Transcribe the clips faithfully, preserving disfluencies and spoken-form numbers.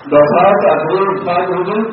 Does House agree with five reading?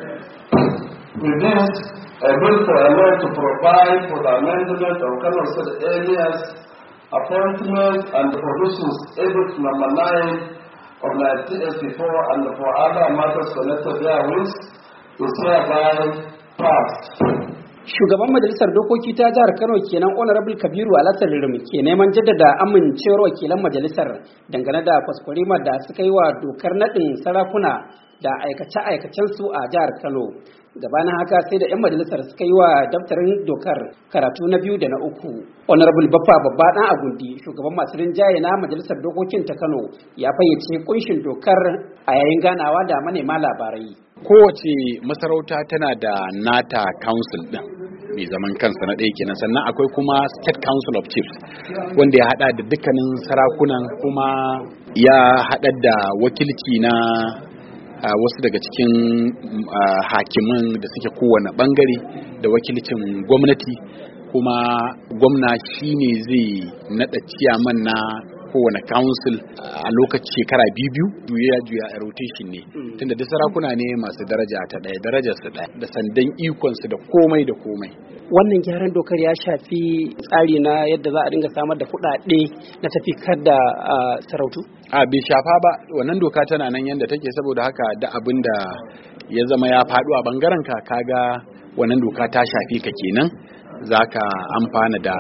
With this, a bill for a law to provide for the amendment of Kano State areas, appointment and provisions edict number nine of nineteen eighty-four and for other matters connected therewith is hereby passed. Shugaban Majalisar Dokoki ta Jihar Kano kenan Honorable Kabiru Alhassan Ririmi ke neman jaddada amincewar wakilan majalisar dangane da kwaskwarimar da suka yi wa dokar nadin sarakuna da aikace-aikacen su a Jihar Kano. Gabanin haka sai da 'yan majalisar suka yi wa daftarin dokar karatu na biyu da na uku. Honorable Baffa Babba Dan Agundi, shugaban masu rinjaye na Majalisar Dokokin ta Kano, ya fayyace kunshin dokar a yayin ganawa da manema labarai. Kowace masarauta tana da nata council din mai zaman kansa na ɗaya kenan, sannan akwai kuma state council of chiefs wanda ya hada da dukkanin sarakunan, kuma ya hada da wakilci na uh, wasu daga cikin uh, hakiman da suke kowane bangare da wakilcin gwamnati, kuma gwamna shine zai nada ciyaman na kowane council a lokaci shekara biyu biyu juya juya a rotation ne, tunda da sarakuna ne masu daraja ta ɗaya, darajar su ɗaya, da sandan ikon su da komai da komai. Wannan gyaran dokar ya shafi tsari na yadda za a dinga samar da kuɗaɗe na tafikar da sarautu? A bai shafa ba, wannan doka tana nan yadda take, saboda haka da abin da ya zama ya faɗo a bangaren ka kaga wannan doka ta shafi ka kenan, zaka amfana da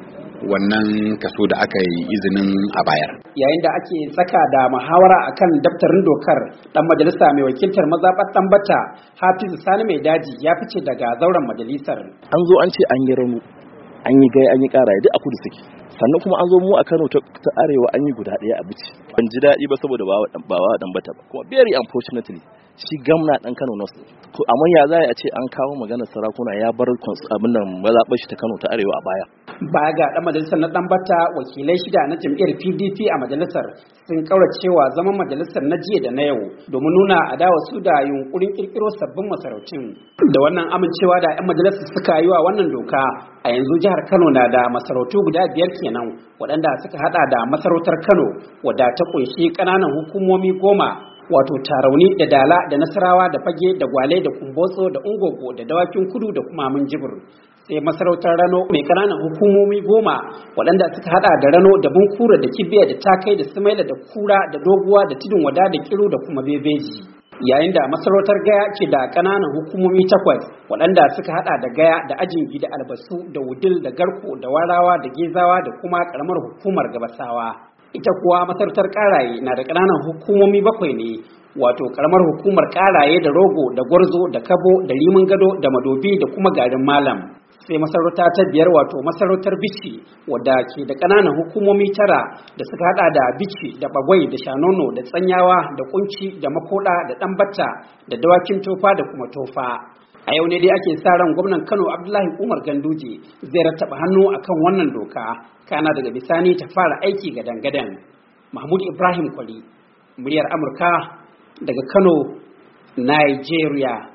wannan kaso da aka yi izinin a bayar. Yayin da ake tsaka da muhawara akan daftarin dokar, dan majalisa mai wakiltar mazaɓar Tambata Hafizu Sani Mai Daji ya fice daga zauren majalisar. An zo an ce an yi ranu, an yi gai, an yi ƙara, duk a kudu suke. Sannan kuma an zo mu a Kano ta arewa an yi guda ɗaya a bici. Ban ji daɗi ba saboda ba wa Dambata ba. Kuma very unfortunately shi gamna ɗan Kano North. To amma ya za a ce an kawo maganar sarakuna ya bar abin nan mazaɓar shi ta Kano ta arewa a baya. Baya ga ɗan majalisar na Dambata, wakilai shida na jam'iyyar P D P a majalisar sun kauracewa zaman majalisar na jiya da na yau domin nuna adawa su da yunkurin kirkiro sabbin masarautun. Da wannan amincewa da 'yan majalisar suka yi wa wannan doka, a yanzu jihar Kano na da masarautu guda biyar kenan waɗanda suka hada da masarautar Kano wadda ta kunshi ƙananan hukumomi goma, wato Tarauni da Dala da Nasarawa da Fage da Gwale da Kumbotso da Ungogo da Dawakin Kudu da kuma Minjibir. Sai masarautar Rano mai ƙananan hukumomi goma waɗanda suka hada da Rano da Bunkura da Kibiya da Takai da Sumaila da Kura da Doguwa da Tudun Wada da Kiru da kuma Bebeji. Yayin da masarautar Gaya ke da ƙananan hukumomi takwas waɗanda suka hada da Gaya da Ajingi da Albasu da Wudil da Garko da Warawa da Gezawa da kuma ƙaramar hukumar Gabasawa. Ita kuwa masarautar Karaye na da ƙananan hukumomi bakwai ne, wato ƙaramar hukumar Karaye da Rogo da Gwarzo da Kabo da Rimin Gado da Madobi da kuma garin Malam. Sai masarauta ta biyar wato masarautar Bichi wadda ke da ƙananan hukumomi tara da suka hada da Bichi da Bagwai da Shanono da Tsanyawa da Kunci da Makoda da Ɗanbata da Dawakin Tofa da kuma Tofa. A yau ne dai ake sa ran gwamnan Kano Abdullahi Umar Ganduje zai rattaba hannu akan wannan doka, kana daga bisani ta fara aiki ga dangadan. Mahmud Ibrahim Kwali, muryar Amurka daga Kano, Nigeria.